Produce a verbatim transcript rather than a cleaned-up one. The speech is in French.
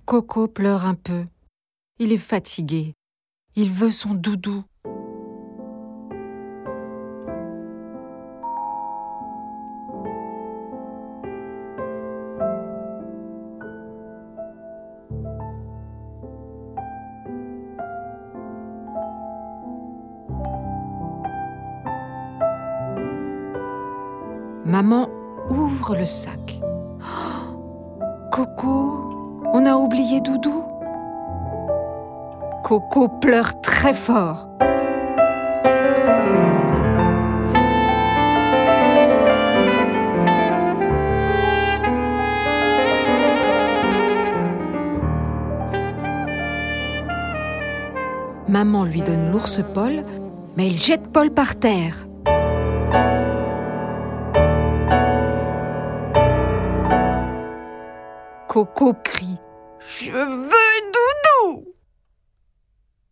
Coco pleure un peu. Il est fatigué. Il veut son doudou. Maman ouvre le sac. Oh, Coco, on a oublié Doudou. Coco pleure très fort. Maman lui donne l'ours Paul, mais il jette Paul par terre. Coco crie « Je veux Doudou !»